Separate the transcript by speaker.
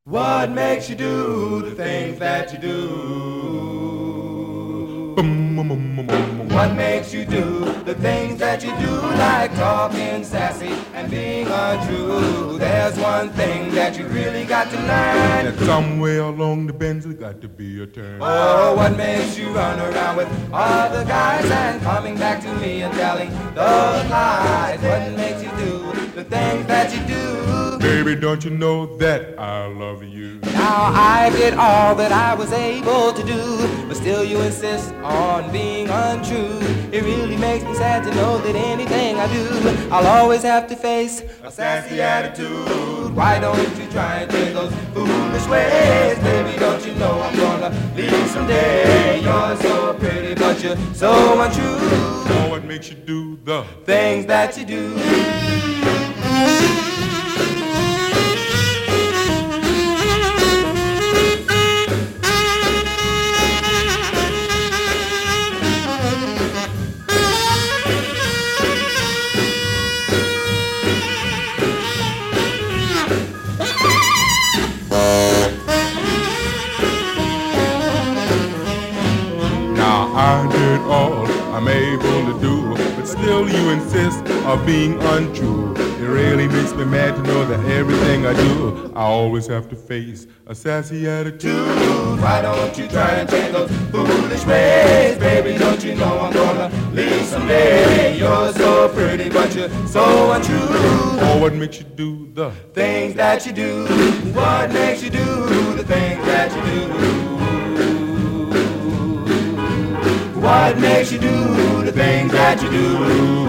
Speaker 1: What makes you do the things that you do? What makes you do the things that you do, like talking sassy and being untrue? There's one thing that you really got to learn.
Speaker 2: That somewhere along the bends there's got to be a turn.
Speaker 1: Oh, what makes you run around with all the guys and coming back to me and telling those lies? What makes you do the things that you do?
Speaker 2: Baby, don't you know that I love you?
Speaker 1: Now I did all that I was able to do, but still you insist on being untrue. It really makes me sad to know that anything I do, I'll always have to face a sassy attitude. Why don't you try and take those foolish ways? Baby, don't you know I'm gonna leave someday? You're so pretty, but you're so untrue.
Speaker 2: Oh, what makes you do the
Speaker 1: things that you do?
Speaker 2: I did all I'm able to do, but still you insist of being untrue. It really makes me mad to know that everything I do, I always have to face a sassy attitude.
Speaker 1: Why don't you try and change those foolish ways? Baby, don't you know I'm gonna leave someday? You're so pretty, but you're so untrue.
Speaker 2: Oh, what makes you do the
Speaker 1: things that you do? What makes you do the things that you do? What makes you do the things that you do?